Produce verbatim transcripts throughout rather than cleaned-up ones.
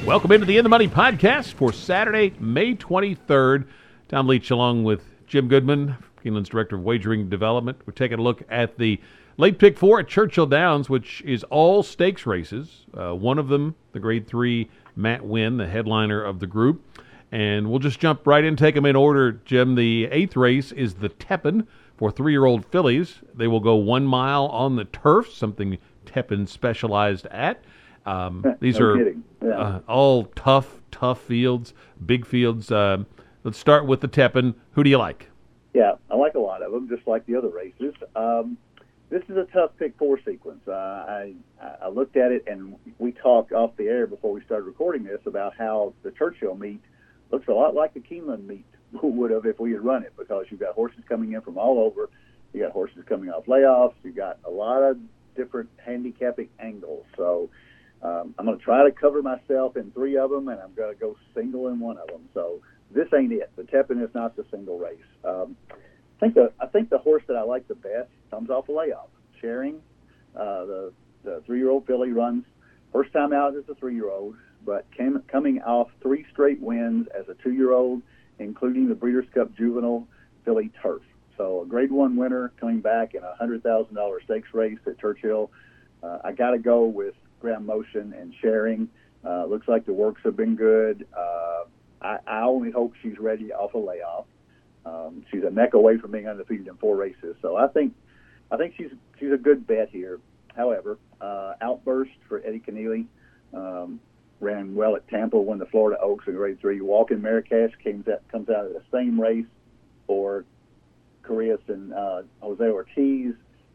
Welcome into the In the Money podcast for Saturday, May twenty-third. Tom Leach along with Jim Goodman, Keeneland's Director of Wagering Development. We're taking a look at the late pick four at Churchill Downs, which is all stakes races. Uh, one of them, the grade three Matt Winn, the headliner of the group. And we'll just jump right in, take them in order, Jim. The eighth race is the Tepin for three-year-old fillies. They will go one mile on the turf, something Tepin specialized at. Um, these no are yeah. uh, all tough, tough fields, big fields. Uh, let's start with the Tepin. Who do you like? Yeah, I like a lot of them, just like the other races. Um, this is a tough pick four sequence. Uh, I, I looked at it, and we talked off the air before we started recording this about how the Churchill meet looks a lot like the Keeneland meet would have if we had run it, because you've got horses coming in from all over. You got horses coming off layoffs. You got a lot of different handicapping angles. So um, I'm going to try to cover myself in three of them, and I'm going to go single in one of them. So this ain't it. The Tepin is not the single race. Um, I think the I think the horse that I like the best comes off a layoff. Sharing, uh, the the three-year-old filly runs first time out as a three-year-old, but came, coming off three straight wins as a two-year-old, including the Breeders' Cup Juvenile filly Turf. So a grade one winner coming back in a one hundred thousand dollars stakes race at Churchill. Uh, I got to go with Ground Motion and Sharing. Uh, looks like the works have been good. Uh, I, I only hope she's ready off a layoff. Um, she's a neck away from being undefeated in four races. So I think I think she's she's a good bet here. However, uh, Outburst for Eddie Keneally. Um, ran well at Tampa, won the Florida Oaks in grade three. Walking Marrakesh came out, comes out of the same race for Correas and uh, Jose Ortiz.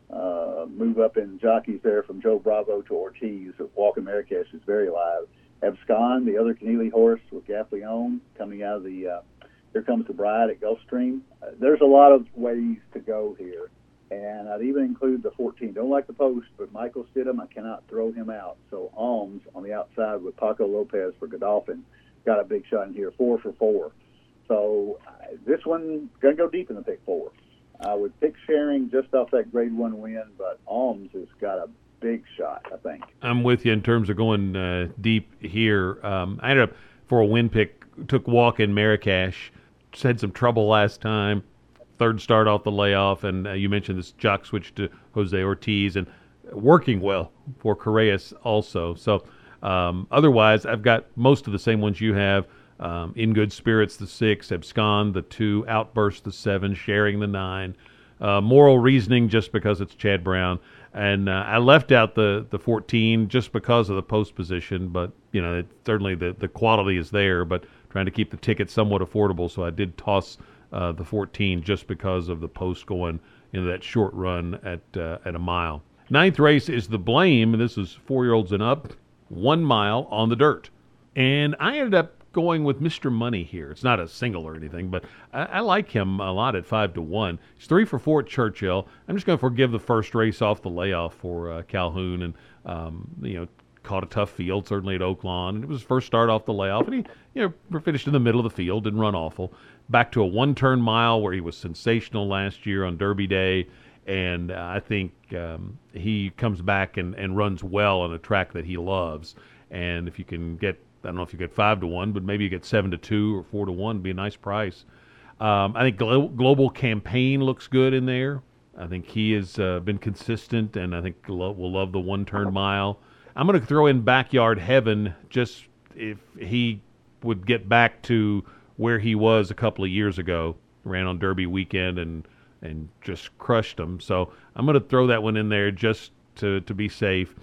Uh, move up in jockeys there from Joe Bravo to Ortiz. Walking Marrakesh is very live. Abscond, the other Keneally horse with Gaffleon, coming out of the uh, Here Comes the Bride at Gulfstream. Uh, there's a lot of ways to go here. And I'd even include the fourteen. Don't like the post, but Michael Stidham, I cannot throw him out. So Alms on the outside with Paco Lopez for Godolphin got a big shot in here, four for four. So uh, this one going to go deep in the pick four. I would pick Sharing just off that grade one win, but Alms has got a big shot, I think. I'm with you in terms of going uh, deep here. Um, I ended up, for a win pick, took Walk in Marrakesh. Just had some trouble last time. Third start off the layoff, and uh, you mentioned this jock switch to Jose Ortiz, and working well for Correas also. So um, otherwise, I've got most of the same ones you have. Um, In Good Spirits, the six, Abscond, the two, Outburst, the seven, Sharing, the nine, uh, Moral Reasoning, just because it's Chad Brown. And uh, I left out the, the fourteen just because of the post position, but you know it, certainly the, the quality is there, but trying to keep the ticket somewhat affordable, so I did toss uh, the fourteen just because of the post going into that short run at uh, at a mile. Ninth race is the Blame, and this is four-year-olds and up, one mile on the dirt. And I ended up going with Mister Money here. It's not a single or anything, but I, I like him a lot at five to one. He's three for four at Churchill. I'm just going to forgive the first race off the layoff for uh, Calhoun, and um, you know, caught a tough field certainly at Oaklawn, and it was his first start off the layoff, and he you know finished in the middle of the field, didn't run awful. Back to a one-turn mile where he was sensational last year on Derby Day, and uh, I think um, he comes back and, and runs well on a track that he loves. And if you can get, I don't know if you get five to one, but maybe you get seven to two or four to one, would be a nice price. Um, I think Glo- Global Campaign looks good in there. I think he has uh, been consistent, and I think lo- will love the one-turn mile. I'm going to throw in Backyard Heaven just if he would get back to where he was a couple of years ago. Ran on Derby weekend and and just crushed them. So I'm going to throw that one in there just to, to be safe.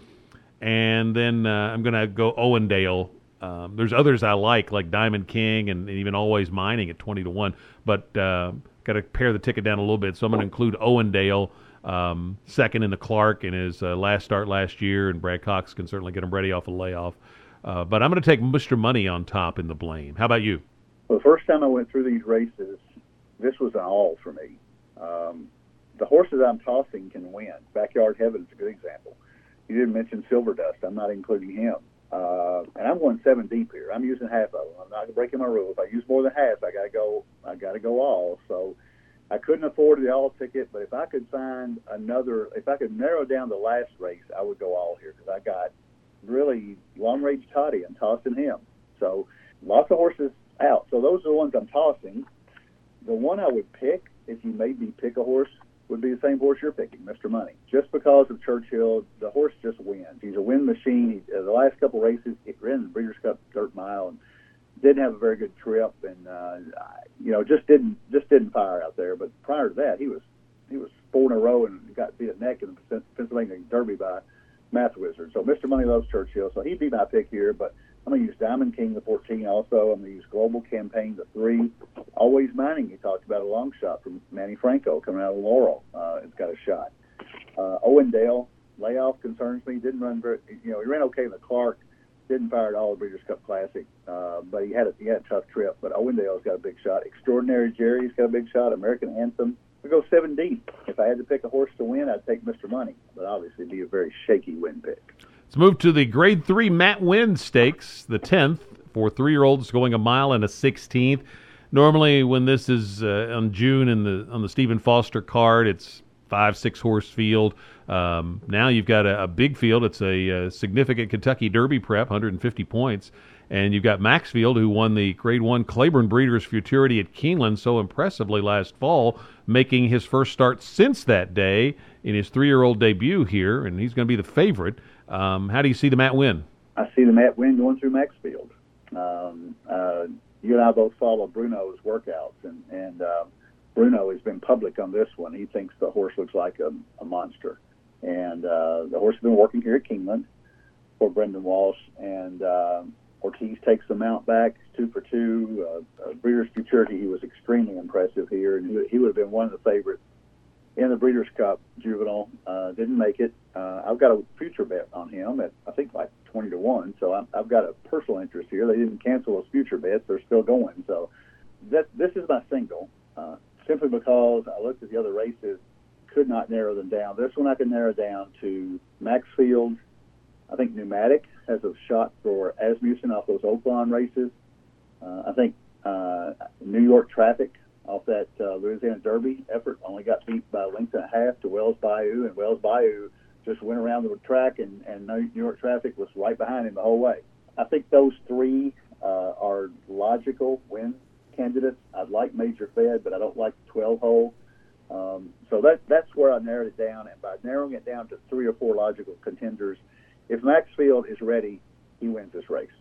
And then uh, I'm going to go Owendale. Um, there's others I like, like Diamond King and, and even Always Mining at twenty to one. But uh, got to pare the ticket down a little bit. So I'm going to include Owendale, um, second in the Clark in his uh, last start last year. And Brad Cox can certainly get him ready off a layoff. Uh, but I'm going to take Mister Money on top in the Blame. How about you? Well, the first time I went through these races, this was an all for me. Um, the horses I'm tossing can win. Backyard Heaven is a good example. You didn't mention Silver Dust. I'm not including him. Uh, and I'm going seven deep here. I'm using half of them. I'm not breaking my rule. If I use more than half, I got to go. I got to go all. So I couldn't afford the all ticket. But if I could find another, if I could narrow down the last race, I would go all here because I got really long range Toddy and tossing him. So lots of horses out. So those are the ones I'm tossing. The one I would pick, if you made me pick a horse, would be the same horse you're picking, Mister Money. Just because of Churchill, the horse just wins. He's a win machine. He, uh, the last couple races, he ran the Breeders' Cup Dirt Mile and didn't have a very good trip, and uh, you know just didn't just didn't fire out there. But prior to that, he was he was four in a row and got beat a neck in the Pennsylvania Derby by Math Wizard. So Mister Money loves Churchill, so he'd be my pick here. But I'm going to use Diamond King, the fourteen, also. I'm going to use Global Campaign, the three. Always Mining, you talked about a long shot from Manny Franco coming out of Laurel. Uh, it's got a shot. Uh, Owendale, layoff concerns me. Didn't run very, you know, he ran okay in the Clark. Didn't fire at all the Breeders' Cup Classic, uh, but he had a, he had a tough trip. But Owendale's got a big shot. Extraordinary Jerry's got a big shot. American Anthem. We go seven deep. If I had to pick a horse to win, I'd take Mister Money, but obviously it'd be a very shaky win pick. Let's move to the Grade three Matt Winn Stakes, the tenth, for three-year-olds going a mile and a sixteenth. Normally, when this is uh, on June in the on the Stephen Foster card, it's five, six horse field. Um, now you've got a, a big field. It's a, a significant Kentucky Derby prep, one hundred fifty points. And you've got Maxfield, who won the Grade one Claiborne Breeders' Futurity at Keeneland so impressively last fall, making his first start since that day in his three-year-old debut here, and he's going to be the favorite. Um, how do you see the Matt Winn? I see the Matt Winn going through Maxfield. Um, uh, you and I both follow Bruno's workouts, and, and uh, Bruno has been public on this one. He thinks the horse looks like a, a monster. And uh, the horse has been working here at Keeneland for Brendan Walsh, and uh, Ortiz takes the mount back, two for two. Uh, uh, Breeders' Futurity, he was extremely impressive here, and he, he would have been one of the favorites in the Breeders' Cup Juvenile. Uh, didn't make it. Uh, I've got a future bet on him at, I think, like twenty to one, so I'm, I've got a personal interest here. They didn't cancel those future bets. They're still going. So that, this is my single, uh, simply because I looked at the other races, could not narrow them down. This one I can narrow down to Maxfield. I think Pneumatic has a shot for Asmussen off those Oaklawn races. Uh, I think uh, New York Traffic off that uh, Louisiana Derby effort only got beat by a length and a half to Wells Bayou, and Wells Bayou just went around the track, and, and New York Traffic was right behind him the whole way. I think those three uh, are logical win candidates. I'd like Major Fed, but I don't like the twelve-hole. Um, so that that's where I narrowed it down, and by narrowing it down to three or four logical contenders, if Maxfield is ready, he wins this race.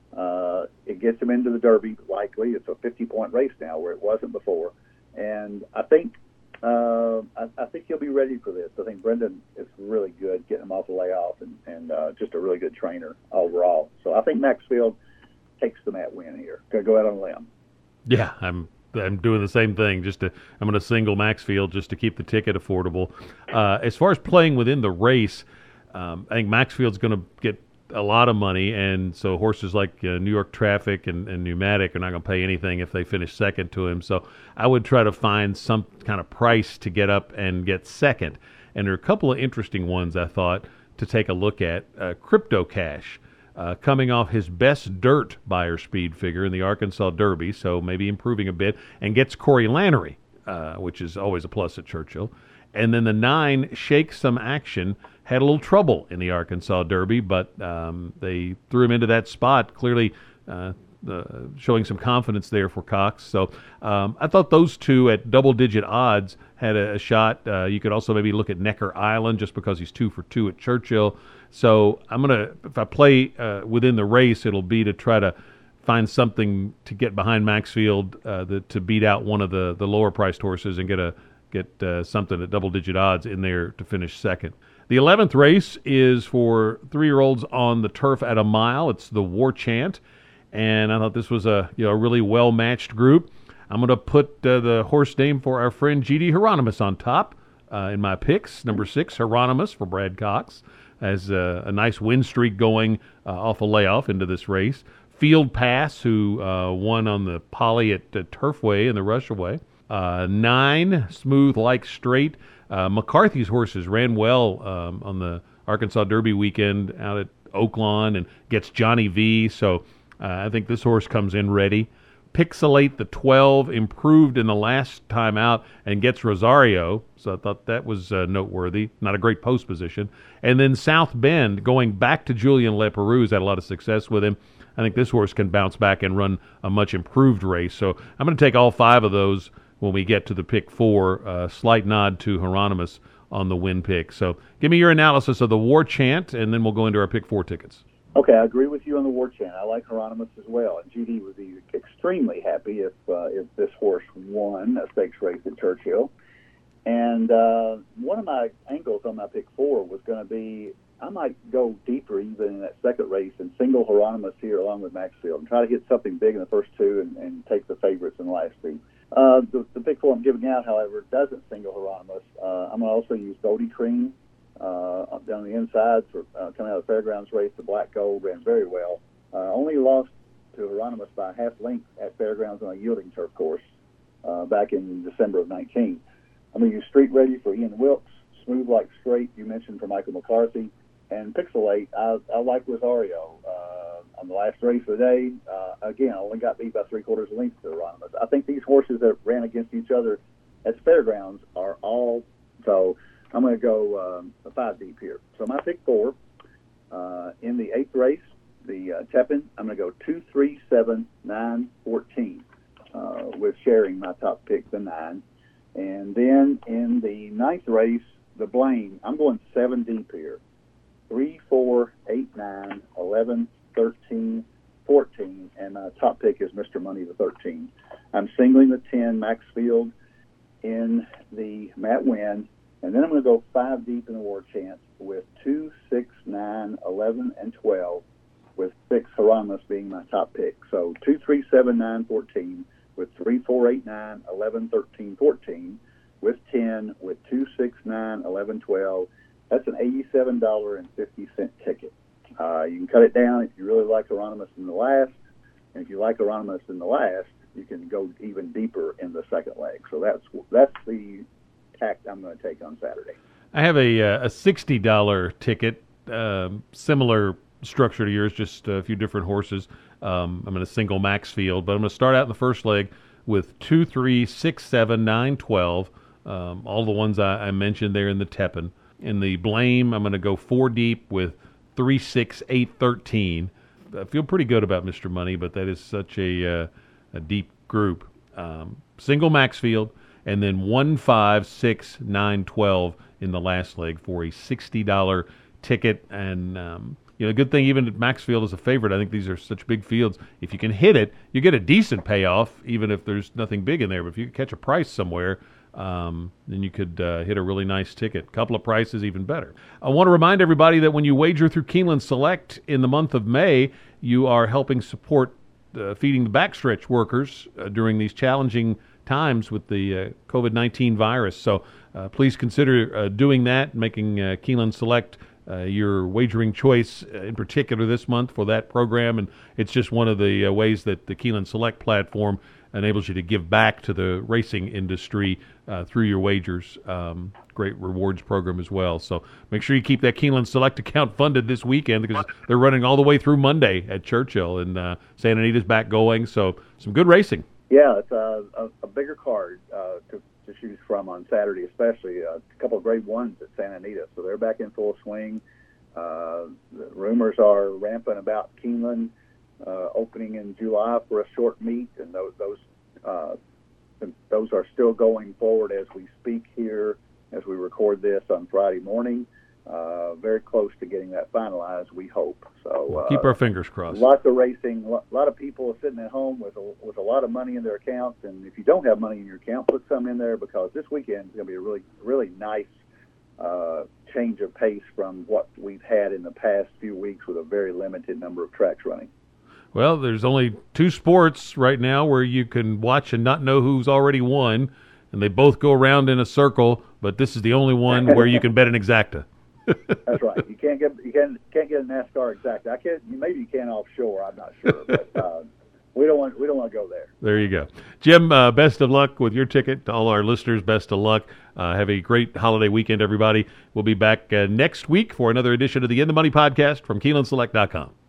Uh, it gets him into the Derby, likely. It's a fifty-point race now, where it wasn't before. And I think uh, I, I think he'll be ready for this. I think Brendan is really good getting him off the layoff, and, and uh, just a really good trainer overall. So I think Maxfield takes the Matt Winn here. Going to go out on a limb. Yeah, I'm I'm doing the same thing. Just to I'm going to single Maxfield just to keep the ticket affordable. Uh, as far as playing within the race, um, I think Maxfield's going to get a lot of money, and so horses like uh, New York Traffic and, and Pneumatic are not going to pay anything if they finish second to him. So I would try to find some kind of price to get up and get second. And there are a couple of interesting ones I thought to take a look at. Uh, Crypto Cash, uh, coming off his best dirt buyer speed figure in the Arkansas Derby, so maybe improving a bit, and gets Corey Lanerie, uh, which is always a plus at Churchill. And then the nine, Shake Some Action, had a little trouble in the Arkansas Derby, but um, they threw him into that spot, clearly uh, the, showing some confidence there for Cox. So um, I thought those two at double-digit odds had a, a shot. Uh, you could also maybe look at Necker Island just because he's two for two at Churchill. So I'm going to, if I play uh, within the race, it'll be to try to find something to get behind Maxfield uh, the, to beat out one of the, the lower-priced horses and get a get uh, something at double-digit odds in there to finish second. The eleventh race is for three-year-olds on the turf at a mile. It's the War Chant, and I thought this was a you know a really well-matched group. I'm going to put uh, the horse name for our friend G D Hieronymus on top uh, in my picks. Number six, Hieronymus for Brad Cox, has uh, a nice win streak going uh, off a layoff into this race. Field Pass, who uh, won on the Poly at uh, Turfway in the Rushaway. Uh, nine, Smooth Like Straight. Uh, McCarthy's horses ran well um, on the Arkansas Derby weekend out at Oaklawn and gets Johnny V. So uh, I think this horse comes in ready. Pixelate the twelve, improved in the last time out and gets Rosario. So I thought that was uh, noteworthy. Not a great post position. And then South Bend, going back to Julian Leperoux, had a lot of success with him. I think this horse can bounce back and run a much improved race. So I'm going to take all five of those when we get to the pick four. Uh, slight nod to Hieronymus on the win pick. So give me your analysis of the War Chant, and then we'll go into our pick four tickets. Okay, I agree with you on the War Chant. I like Hieronymus as well. And G D would be extremely happy if uh, if this horse won a stakes race at Churchill. And uh, one of my angles on my pick four was going to be, I might go deeper even in that second race and single Hieronymus here along with Maxfield and try to hit something big in the first two and, and take the favorites in the last two. Uh, the, the pick four I'm giving out, however, doesn't single Hieronymus. Uh, I'm going to also use Goldie Cream. Uh, down the inside for uh, coming out of the Fairgrounds race, the Black Gold ran very well. Uh, only lost to Hieronymus by a half length at Fairgrounds on a yielding turf course uh, back in December of nineteen. I'm going to use Street Ready for Ian Wilkes, Smooth Like Straight, you mentioned, for Michael McCarthy, and Pixelate. I, I like Rosario. Uh, on the last race of the day, uh, again, I only got beat by three quarters of a length to Hieronymus. I think these horses that ran against each other at the Fairgrounds are all so. I'm going to go um, five deep here. So my pick four, uh, in the eighth race, the uh, Tepin, I'm going to go two, three, seven, nine, fourteen, uh, with sharing my top pick, the nine. And then in the ninth race, the Blame, I'm going seven deep here. three, four, eight, nine, eleven, thirteen, fourteen, and my top pick is Mister Money, the thirteen. I'm singling the ten, Maxfield, in the Matt Winn. And then I'm going to go five deep in the War Chant with two, six, nine, eleven, and twelve, with six Hieronymus being my top pick. So two, three, seven, nine, fourteen, with three, four, eight, nine, eleven, thirteen, fourteen, with ten, with two, six, nine, eleven, twelve. That's an eighty-seven dollars and fifty cents ticket. Uh, you can cut it down if you really like Hieronymus in the last. And if you like Hieronymus in the last, you can go even deeper in the second leg. So that's that's the tact I'm going to take on Saturday. I have a uh, a sixty dollars ticket, um, similar structure to yours, just a few different horses. Um, I'm going to single Maxfield, but I'm going to start out in the first leg with two, three, six, seven, nine, twelve. Um, all the ones I, I mentioned there in the Tepin. In the Blame, I'm going to go four deep with three, six, eight, thirteen. I feel pretty good about Mister Money, but that is such a uh, a deep group. Um, single Maxfield. And then one, five, six, nine, twelve in the last leg for a sixty dollars ticket. And, um, you know, good thing even at Maxfield is a favorite. I think these are such big fields. If you can hit it, you get a decent payoff, even if there's nothing big in there. But if you catch a price somewhere, um, then you could uh, hit a really nice ticket. A couple of prices, even better. I want to remind everybody that when you wager through Keeneland Select in the month of May, you are helping support uh, feeding the backstretch workers uh, during these challenging times with the uh, COVID nineteen virus. So uh, please consider uh, doing that, making uh, Keeneland Select uh, your wagering choice, uh, in particular this month for that program. And it's just one of the uh, ways that the Keeneland Select platform enables you to give back to the racing industry uh, through your wagers. Um, great rewards program as well. So make sure you keep that Keeneland Select account funded this weekend because they're running all the way through Monday at Churchill, and uh, Santa Anita's back going. So some good racing. Yeah, it's a, a, a bigger card uh, to, to choose from on Saturday, especially uh, a couple of grade ones at Santa Anita. So they're back in full swing. Uh, the rumors are rampant about Keeneland uh, opening in July for a short meet, and those those uh, those are still going forward as we speak here, as we record this on Friday morning. Uh, very close to getting that finalized, we hope. So uh, keep our fingers crossed. Lots of racing. A lot of people are sitting at home with a, with a lot of money in their accounts, and if you don't have money in your account, put some in there because this weekend is going to be a really, really nice uh, change of pace from what we've had in the past few weeks with a very limited number of tracks running. Well, there's only two sports right now where you can watch and not know who's already won, and they both go around in a circle, but this is the only one where you can bet an exacta. That's right. You can't get you can't can't get a NASCAR exact. I can't. Maybe you can offshore. I'm not sure, but uh, we don't want we don't want to go there. There you go, Jim. Uh, best of luck with your ticket. To all our listeners, best of luck. Uh, have a great holiday weekend, everybody. We'll be back uh, next week for another edition of the In the Money podcast from Keeneland Select dot com.